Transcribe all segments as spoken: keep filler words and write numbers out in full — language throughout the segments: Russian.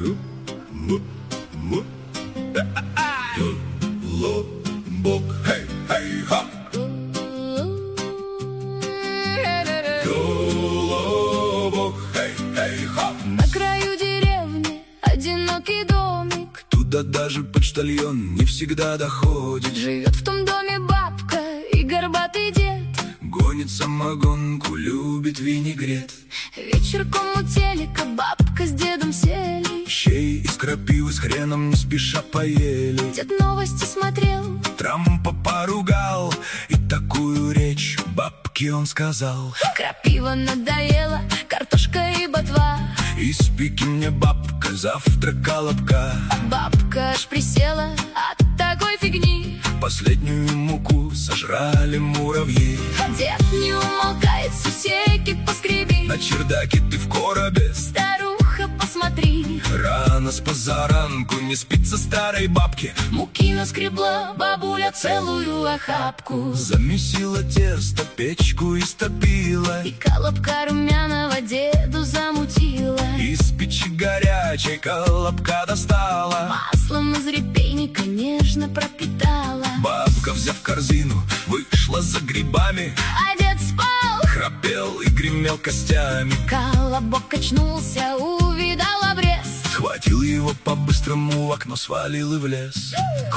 Колобок, хей, хей, ха. Колобок, хей, хей, ха. На краю деревни одинокий домик, Туда даже почтальон не всегда доходит. живет в том доме бабка и горбатый дед. Гонит самогонку, любит винегрет. Вечерком у телека бабка с дедом сели. Щей из крапивы с хреном не спеша поели. Дед новости смотрел, Трампа поругал, и такую речь бабке он сказал: крапива надоела, картошка и ботва. испеки мне, бабка, завтра колобка. Бабка аж присела от такой фигни. Последнюю муку сожрали муравьи. Дед не умолкает, сусеки поскреби. На чердаке ты в коробе, Старуха, посмотри, рано с позаранку не спится старой бабке. муки наскребла бабуля целую охапку. Замесила тесто, печку истопила. И колобка румяного деду замутила. Из печи горячей колобка достала. Маслом из репейника нежно пропитала. Бабка, взяв корзину, вышла за грибами. А дед спал, Храпел и гремел костями. колобок качнулся, увидал обрез. Схватил его по-быстрому, в окно свалил и в лес.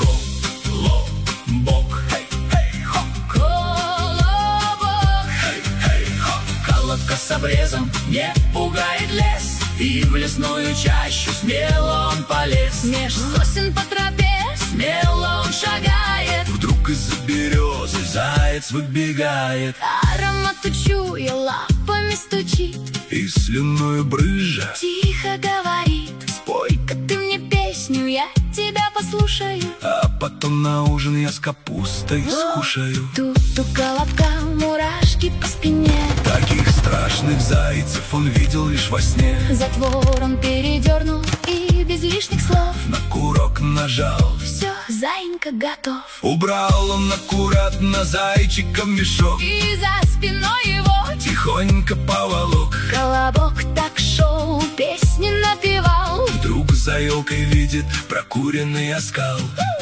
Колобок, хей, хей, хоп. Колобок, Хей, хей, хоп. колобка с обрезом не пугает лес. И в лесную чащу смело он полез. Меж сосен по тропе смело он шагает. Вдруг из-за березы заяц выбегает. Аромат учуя, лапами стучит. И слюною брызжа Тихо говорит: спой-ка, ты мне песню, я тебя послушаю. а потом на ужин я с капустой скушаю. Тут у колобка мурашки по спине. Таких страшных зайцев он видел лишь во сне. Затвор он передернул и без лишних слов. На курок нажал, Все, заинька готов. убрал он аккуратно зайчика в мешок. И за спиной его Тихонько поволок. колобок так шел, песни напевал. Вдруг за елкой видит прокуренный оскал.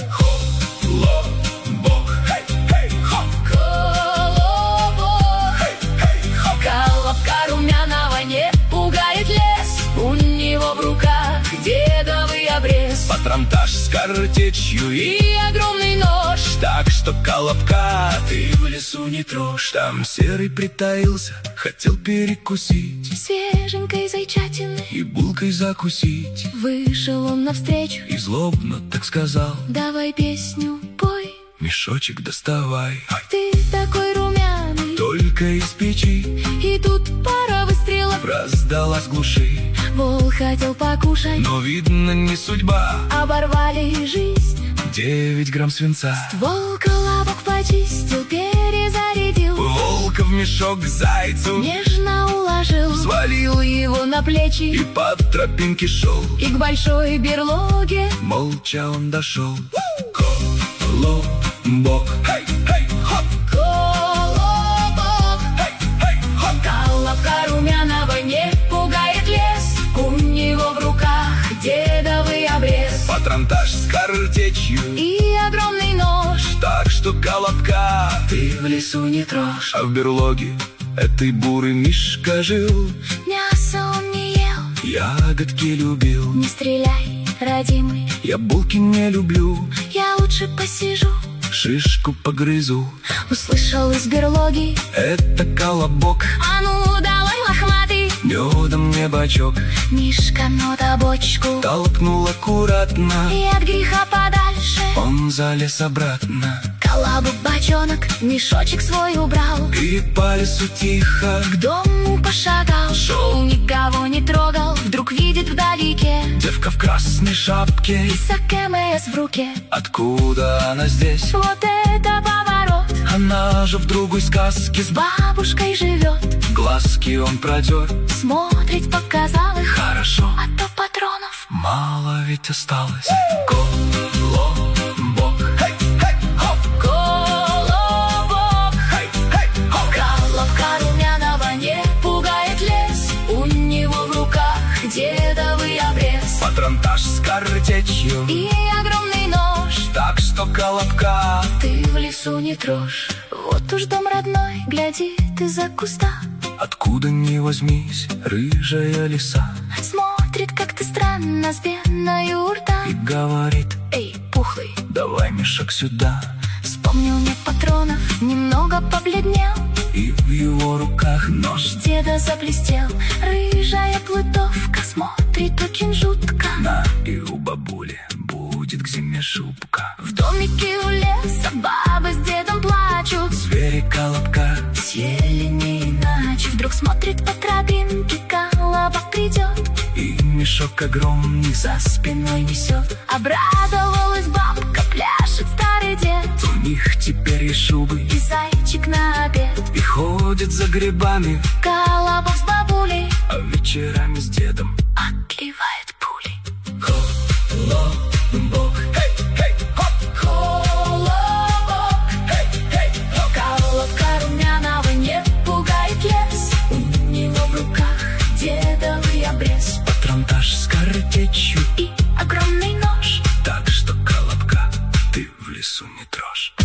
Колобок, хей, хей, хоп. Колобок, Хей, хей, хоп. колобка румяного не пугает лес. У него в руках дедовый обрез. Патронтаж с картечью и И огромный нож. так что колобка ты в лесу не трожь. Там серый притаился, хотел перекусить Свеженькой зайчатины и булкой закусить. вышел он навстречу. И злобно так сказал: Давай песню пой, мешочек доставай. Ай, ты такой румяный. только из печи И тут пара выстрелов. раздалась глуши. Вол хотел покушать, Но видно не судьба, оборвали жизнь. девять грамм свинца. Ствол колобок почистил, перезарядил. Волка в мешок к зайцу Нежно уложил, свалил его на плечи. и по тропинке шел. И к большой берлоге Молча он дошел. Колобок, хей, хей, хоп. колобок. Хей, хей, хоп. Колобка румяного не пугает лес. У него в руках дедовый обрез. Патронтаж с картечью И огромный нож. так что колобка Ты в лесу не трожь. а в берлоге этой бурый мишка жил. Мясо он не ел, Ягодки любил, не стреляй, родимый. я булки не люблю. Я лучше посижу. Шишку погрызу, Услышал из берлоги: это колобок. а ну давай, лохматый. Медом мне бачок Мишка нота бочку. толкнул аккуратно. И от греха подальше Он залез обратно колобок бочонок, мешочек свой убрал. и по лесу тихо К дому пошагал, шел, никого не трогал. Вдруг видит вдалеке девка в красной шапке. и КМС в руке. Откуда она здесь? Вот это поворот. Она же в другой сказке с Бабушкой живет, глазки он протер. смотреть показалось. Хорошо, А то патронов мало ведь осталось. Колобок, хей, хей, хоп. колобок. Хей, хей, хоп. Колобка румяного не пугает лес. У него в руках дедовый обрез. патронтаж с картечью и огромный нож, так что Колобка ты в лесу не трожь. Вот уж дом родной, гляди ты за куста, откуда ни возьмись, рыжая лиса, смотрит как-то странно с пеной у рта и говорит: эй, пухлый, давай мешок сюда. вспомнил нет патронов, немного побледнел, И в его руках нож деда заблестел. Рыжая плутовка смотрит очень жутко. на, и у бабули будет к зиме шубка. В домике у леса бабы с дедом плачут, Звери Колобка съели не иначе. Вдруг смотрит по тропинке, Колобок придет, и мешок огромный за спиной несет. Обрадовалась бабка, пляшет старый дед, у них теперь и шубы, и зайчик на обед. и ходит за грибами, Колобок с бабулей а вечерами с дедом отливает пулей. Колобок, хей, хей, хоп, Колобок, хей, хей, хоп. Колобка румяного не пугает лес, у него в руках дедовый обрез Патронтаж с картечью, и огромный нож, так что Колобка ты в лесу не трожь.